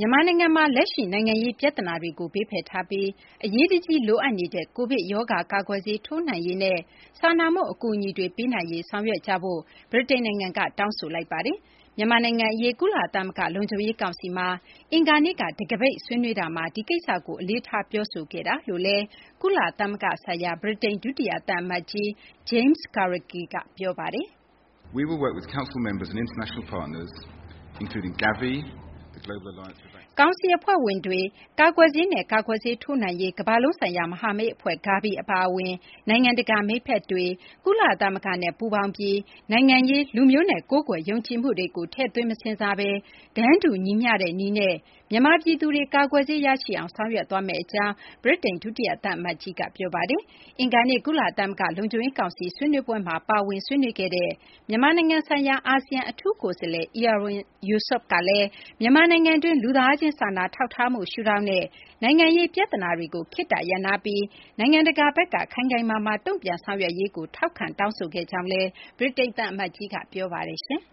မြန်မာနိုင်ငံမှာလက်ရှိနိုင်ငံရေးပြဿနာတွေကိုဘေးဖယ်ထားပြီးအရေးတကြီးလိုအပ်နေတဲ့ကိုဗစ်ရောဂါကာကွယ်ဆေးထိုးနှံရေးနဲ့စာနာမှုအကူအညီတွေပေးနိုင်ရေးဆောင်ရွက်ကြဖို့ဗြိတိန်နိုင်ငံကတောင်းဆိုလိုက်ပါတယ်။မြန်မာနိုင်ငံအရေးကုလသမဂ္ဂလုံခြုံရေးကောင်စီမှာအင်္ဂါနေ့ကတံခါးပိတ်ဆွေးနွေးတာမှာဒီကိစ္စကိုအလေးထားပြောဆိုခဲ့တာလို့လည်းကုလသမဂ္ဂဆိုင်ရာဗြိတိန်ဒုတိယသံအမတ်ကြီး James Kariuki ကပြောပါတယ်။ We will work with council members and international partners, including Gavi, the Global Alliance for Vaccines. ကောင်စီအဖွဲ့ဝင်တွေကာကွယ်ဆေးနဲ့ကာကွယ်ဆေးထိုးနှံရေးကမ္ဘာလုံးဆိုင်ရာမဟာမိတ်အဖွဲ့ Gavi အပါအဝင်နိုင်ငံတကာမိတ်ဖက်တွေကုလသမဂ္ဂနဲ့ပူးပေါင်းပြီးနိုင်ငံရေးလူမျိုးနဲ့ကိုးကွယ်ယုံကြည်မှုတွေကိုထည့်သွင်းမစဉ်းစားဘဲတန်းတူညီမျှတဲ့နည်းနဲ့မြန်မာပြည်သူတွေကာကွယ်ဆေးရရှိအောင်ဆောင်ရွက်သွားမယ့်အကြောင်းဗြိတိန်ဒုတိယသံအမတ်ကြီးကပြောပါတယ်။အင်္ဂါနေ့ကုလသမဂ္ဂလုံခြုံရေးကောင်စီဆွေးနွေးပွဲမှာပါဝင်ဆွေးနွေးခဲ့တဲ့မြန်မာနိုင်ငံဆိုင်ရာအာဆီယံအထူးကိုယ်စားလှယ် Erywan Yusof ကလည်းမြန်မာနိုင်ငံတွင်းလူသားချင်းစာနာထောက်ထားမှုရှုထောင့်နဲ့နိုင်ငံရေးပြဿနာတွေကိုခေတ္တရပ်နားပြီးနိုင်ငံတကာဘက်ကခိုင်ခိုင်မာမာတုံ့ပြန်ဆောင်ရွက်ရေးကိုထောက်ခံတောင်းဆိုခဲ့ကြောင်းလည်းဗြိတိန်သံအမတ်ကြီးကပြောပါတယ်။